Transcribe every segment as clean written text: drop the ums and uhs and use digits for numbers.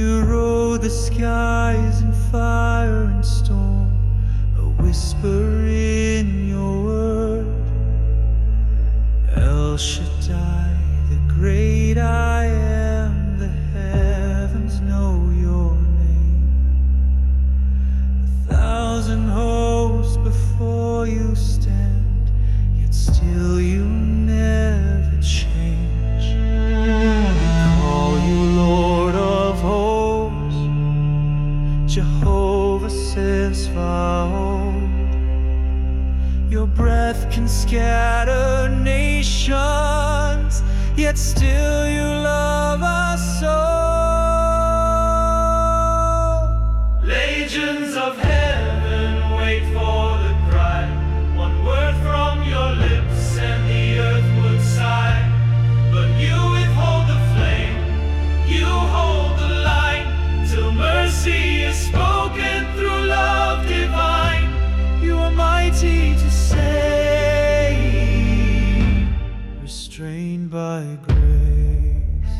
You rode the skies in fire and storm, a whisper in your word. El Shaddai, the great I am, the heavens know your name. 1,000 hosts before you stand, yet still you never change. We call you Lord of hosts, Jehovah Sesvaot. Your breath can scatter nations, yet still you love us so. Legions of heaven wait for the cry, one word from your lips and the earth would sigh. But you withhold the flame, you hold the line, till mercy is spoken through love divine. You are mighty to save, restrained by grace.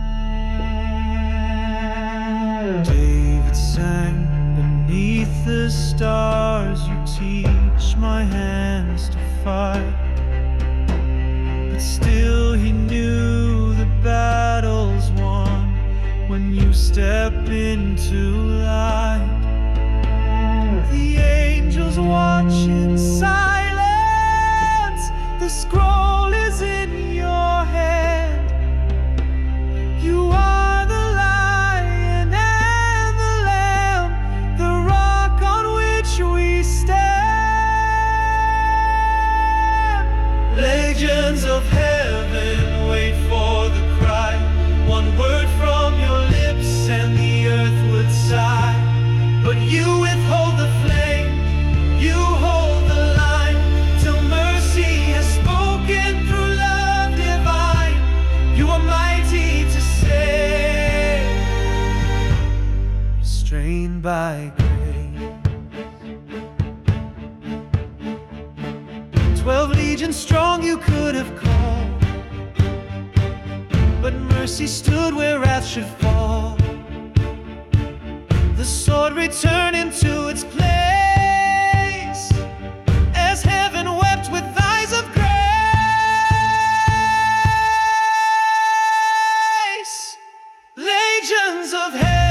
David sang, beneath the stars you teach my hands to fight. But still he knew the battle's won when you step into light. The angels watch in silence, the scroll is in your hand. You are the Lion and the Lamb, the rock on which we stand. Legions of heaven wait for the cry, one word from your lips and the earth would sigh. But you withhold the flame, you hold the line, till mercy has spoken through love divine. You are mighty to save, restrained by grace. 12 legions strong you could have called, but mercy stood where wrath should fall. The sword returned into its place, as heaven wept with eyes of grace. Legions of heaven